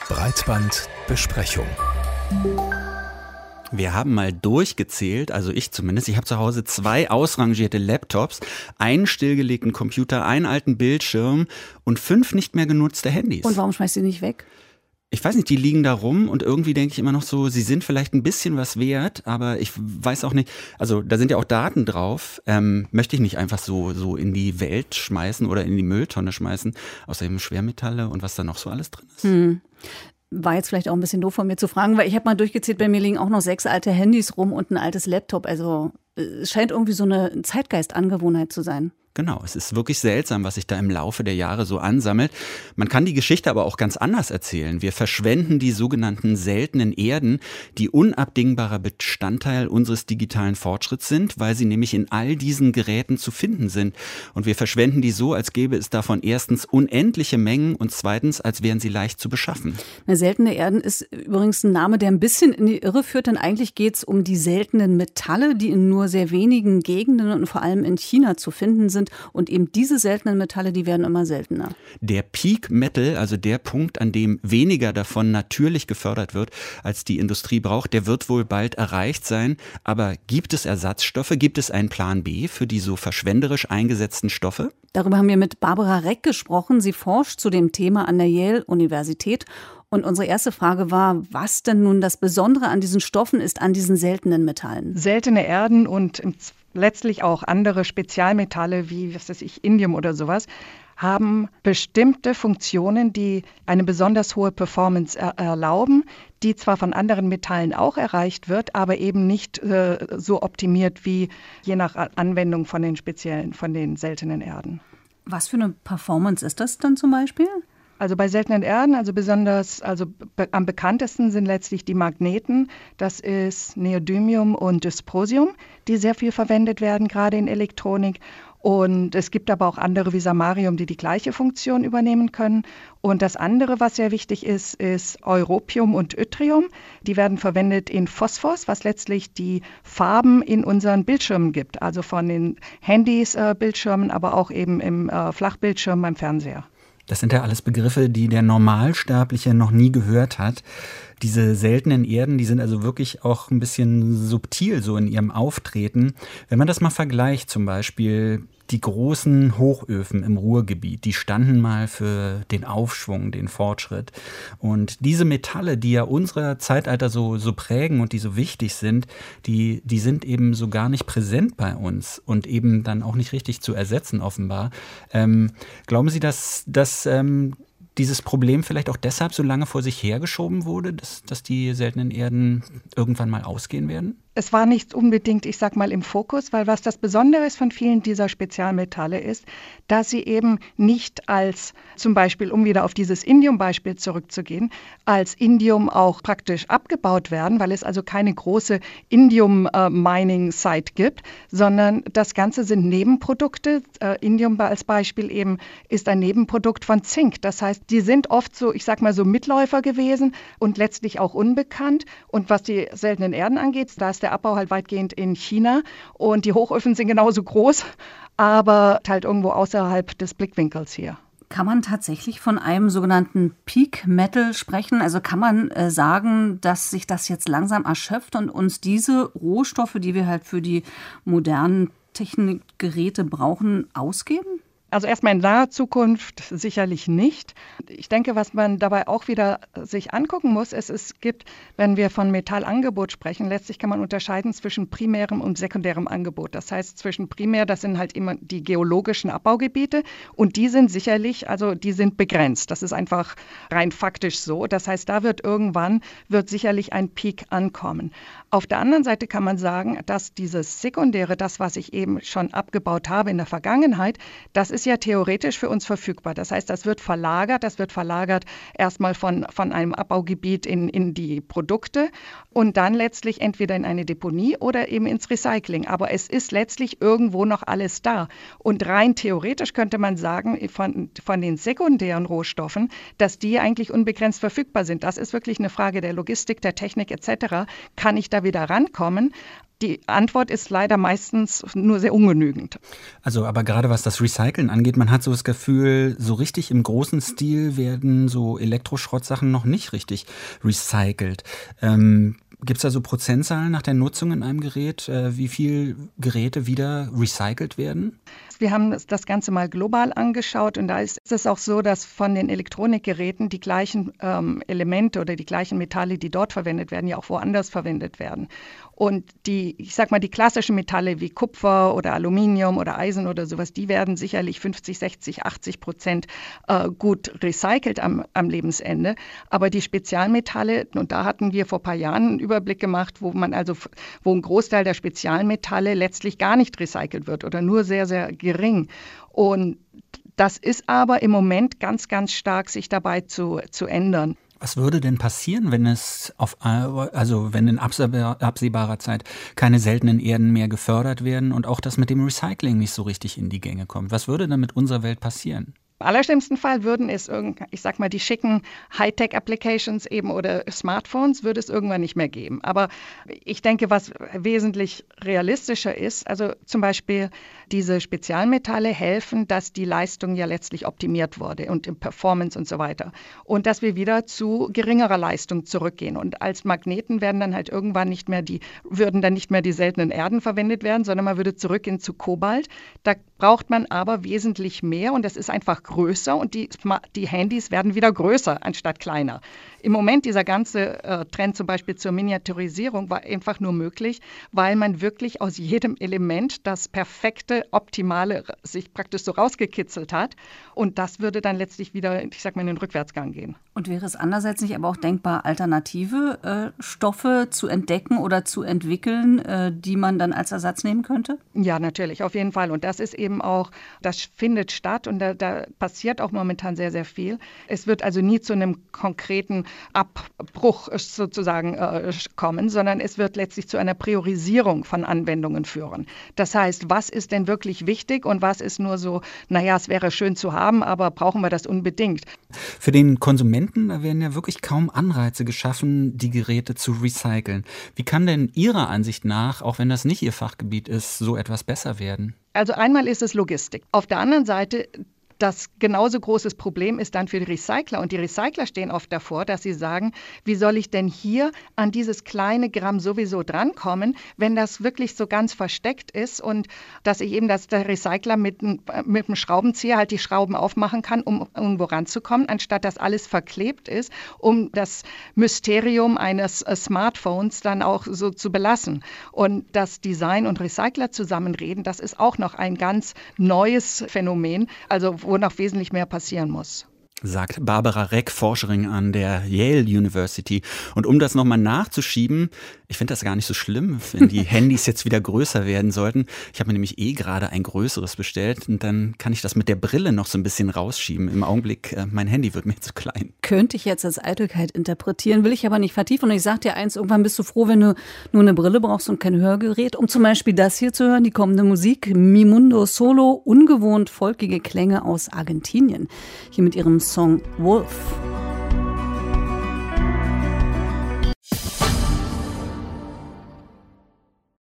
Breitbandbesprechung. Wir haben mal durchgezählt, also ich zumindest, ich habe zu Hause 2 ausrangierte Laptops, einen stillgelegten Computer, einen alten Bildschirm und 5 nicht mehr genutzte Handys. Und warum schmeißt du die nicht weg? Ich weiß nicht, die liegen da rum und irgendwie denke ich immer noch so, sie sind vielleicht ein bisschen was wert, aber ich weiß auch nicht, also da sind ja auch Daten drauf, möchte ich nicht einfach so in die Welt schmeißen oder in die Mülltonne schmeißen, außerdem Schwermetalle und was da noch so alles drin ist. War jetzt vielleicht auch ein bisschen doof von mir zu fragen, weil ich habe mal durchgezählt, bei mir liegen auch noch 6 alte Handys rum und ein altes Laptop. Also es scheint irgendwie so eine Zeitgeistangewohnheit zu sein. Genau, es ist wirklich seltsam, was sich da im Laufe der Jahre so ansammelt. Man kann die Geschichte aber auch ganz anders erzählen. Wir verschwenden die sogenannten seltenen Erden, die unabdingbarer Bestandteil unseres digitalen Fortschritts sind, weil sie nämlich in all diesen Geräten zu finden sind. Und wir verschwenden die so, als gäbe es davon erstens unendliche Mengen und zweitens, als wären sie leicht zu beschaffen. Seltene Erden ist übrigens ein Name, der ein bisschen in die Irre führt, denn eigentlich geht es um die seltenen Metalle, die in nur sehr wenigen Gegenden und vor allem in China zu finden sind. Und eben diese seltenen Metalle, die werden immer seltener. Der Peak Metal, also der Punkt, an dem weniger davon natürlich gefördert wird, als die Industrie braucht, der wird wohl bald erreicht sein. Aber gibt es Ersatzstoffe? Gibt es einen Plan B für die so verschwenderisch eingesetzten Stoffe? Darüber haben wir mit Barbara Reck gesprochen. Sie forscht zu dem Thema an der Yale-Universität. Und unsere erste Frage war, was denn nun das Besondere an diesen Stoffen ist, an diesen seltenen Metallen? Seltene Erden und letztlich auch andere Spezialmetalle wie, was weiß ich, Indium oder sowas, haben bestimmte Funktionen, die eine besonders hohe Performance erlauben, die zwar von anderen Metallen auch erreicht wird, aber eben nicht so optimiert wie je nach Anwendung von den seltenen Erden. Was für eine Performance ist das dann zum Beispiel? Also bei seltenen Erden, am bekanntesten sind letztlich die Magneten. Das ist Neodymium und Dysprosium, die sehr viel verwendet werden, gerade in Elektronik. Und es gibt aber auch andere wie Samarium, die die gleiche Funktion übernehmen können. Und das andere, was sehr wichtig ist Europium und Yttrium. Die werden verwendet in Phosphors, was letztlich die Farben in unseren Bildschirmen gibt. Also von den Handys, Bildschirmen, aber auch eben im Flachbildschirm beim Fernseher. Das sind ja alles Begriffe, die der Normalsterbliche noch nie gehört hat. Diese seltenen Erden, die sind also wirklich auch ein bisschen subtil so in ihrem Auftreten. Wenn man das mal vergleicht, zum Beispiel die großen Hochöfen im Ruhrgebiet, die standen mal für den Aufschwung, den Fortschritt. Und diese Metalle, die ja unser Zeitalter so prägen und die so wichtig sind, die sind eben so gar nicht präsent bei uns und eben dann auch nicht richtig zu ersetzen, offenbar. Glauben Sie, dass dieses Problem vielleicht auch deshalb so lange vor sich hergeschoben wurde, dass die seltenen Erden irgendwann mal ausgehen werden? Es war nicht unbedingt, ich sag mal, im Fokus, weil was das Besondere ist von vielen dieser Spezialmetalle ist, dass sie eben nicht als, zum Beispiel, um wieder auf dieses Indium-Beispiel zurückzugehen, als Indium auch praktisch abgebaut werden, weil es also keine große Indium-Mining-Site gibt, sondern das Ganze sind Nebenprodukte. Indium als Beispiel eben ist ein Nebenprodukt von Zink. Das heißt, die sind oft so, ich sag mal, so Mitläufer gewesen und letztlich auch unbekannt. Und was die seltenen Erden angeht, da ist der Abbau halt weitgehend in China und die Hochöfen sind genauso groß, aber halt irgendwo außerhalb des Blickwinkels hier. Kann man tatsächlich von einem sogenannten Peak Metal sprechen? Also kann man sagen, dass sich das jetzt langsam erschöpft und uns diese Rohstoffe, die wir halt für die modernen Technikgeräte brauchen, ausgehen? Also erstmal in naher Zukunft sicherlich nicht. Ich denke, was man dabei auch wieder sich angucken muss, es gibt, wenn wir von Metallangebot sprechen, letztlich kann man unterscheiden zwischen primärem und sekundärem Angebot. Das heißt, zwischen primär, das sind halt immer die geologischen Abbaugebiete und die sind sicherlich, also die sind begrenzt. Das ist einfach rein faktisch so. Das heißt, da wird sicherlich ein Peak ankommen. Auf der anderen Seite kann man sagen, dass dieses Sekundäre, das, was ich eben schon abgebaut habe in der Vergangenheit, das ist ja theoretisch für uns verfügbar. Das heißt, das wird verlagert erstmal von einem Abbaugebiet in die Produkte und dann letztlich entweder in eine Deponie oder eben ins Recycling. Aber es ist letztlich irgendwo noch alles da. Und rein theoretisch könnte man sagen, von den sekundären Rohstoffen, dass die eigentlich unbegrenzt verfügbar sind. Das ist wirklich eine Frage der Logistik, der Technik etc. Kann ich da wieder rankommen? Die Antwort ist leider meistens nur sehr ungenügend. Also aber gerade was das Recyceln angeht, man hat so das Gefühl, so richtig im großen Stil werden so Elektroschrottsachen noch nicht richtig recycelt. Gibt es da so Prozentzahlen nach der Nutzung in einem Gerät, wie viel Geräte wieder recycelt werden? Wir haben das Ganze mal global angeschaut und da ist es auch so, dass von den Elektronikgeräten die gleichen Elemente oder die gleichen Metalle, die dort verwendet werden, ja auch woanders verwendet werden. Und die klassischen Metalle wie Kupfer oder Aluminium oder Eisen oder sowas, die werden sicherlich 50, 60, 80% gut recycelt am Lebensende. Aber die Spezialmetalle, und da hatten wir vor ein paar Jahren einen Überblick gemacht, wo ein Großteil der Spezialmetalle letztlich gar nicht recycelt wird oder nur sehr, sehr gering. Und das ist aber im Moment ganz, ganz stark sich dabei zu ändern. Was würde denn passieren, wenn wenn in absehbarer Zeit keine seltenen Erden mehr gefördert werden und auch das mit dem Recycling nicht so richtig in die Gänge kommt? Was würde dann mit unserer Welt passieren? Im allerschlimmsten Fall würden es die schicken Hightech-Applications eben oder Smartphones würde es irgendwann nicht mehr geben. Aber ich denke, was wesentlich realistischer ist, also zum Beispiel diese Spezialmetalle helfen, dass die Leistung ja letztlich optimiert wurde und im Performance und so weiter. Und dass wir wieder zu geringerer Leistung zurückgehen. Und als Magneten werden dann halt irgendwann würden dann nicht mehr die seltenen Erden verwendet werden, sondern man würde zurückgehen zu Kobalt. Da braucht man aber wesentlich mehr und das ist einfach größer und die Handys werden wieder größer anstatt kleiner. Im Moment dieser ganze Trend zum Beispiel zur Miniaturisierung war einfach nur möglich, weil man wirklich aus jedem Element das perfekte, optimale sich praktisch so rausgekitzelt hat. Und das würde dann letztlich wieder, in den Rückwärtsgang gehen. Und wäre es andererseits nicht aber auch denkbar, alternative Stoffe zu entdecken oder zu entwickeln, die man dann als Ersatz nehmen könnte? Ja, natürlich, auf jeden Fall. Und das ist eben auch, das findet statt und da passiert auch momentan sehr, sehr viel. Es wird also nie zu einem konkreten Abbruch sozusagen kommen, sondern es wird letztlich zu einer Priorisierung von Anwendungen führen. Das heißt, was ist denn wirklich wichtig und was ist nur so, es wäre schön zu haben, aber brauchen wir das unbedingt? Für den Konsumenten, da werden ja wirklich kaum Anreize geschaffen, die Geräte zu recyceln. Wie kann denn Ihrer Ansicht nach, auch wenn das nicht Ihr Fachgebiet ist, so etwas besser werden? Also einmal ist es Logistik. Auf der anderen Seite, das genauso großes Problem ist dann für die Recycler. Und die Recycler stehen oft davor, dass sie sagen, wie soll ich denn hier an dieses kleine Gramm sowieso drankommen, wenn das wirklich so ganz versteckt ist und dass der Recycler mit dem Schraubenzieher halt die Schrauben aufmachen kann, um irgendwo ranzukommen, anstatt dass alles verklebt ist, um das Mysterium eines Smartphones dann auch so zu belassen. Und dass Design und Recycler zusammenreden, das ist auch noch ein ganz neues Phänomen. Also wo noch wesentlich mehr passieren muss. Sagt Barbara Reck, Forscherin an der Yale University. Und um das nochmal nachzuschieben, ich finde das gar nicht so schlimm, wenn die Handys jetzt wieder größer werden sollten. Ich habe mir nämlich gerade ein größeres bestellt und dann kann ich das mit der Brille noch so ein bisschen rausschieben. Im Augenblick, mein Handy wird mir zu klein. Könnte ich jetzt als Eitelkeit interpretieren, will ich aber nicht vertiefen. Und ich sag dir eins, irgendwann bist du froh, wenn du nur eine Brille brauchst und kein Hörgerät, um zum Beispiel das hier zu hören, die kommende Musik, Mi Mundo Solo, ungewohnt folkige Klänge aus Argentinien. Hier mit ihrem Song Wolf.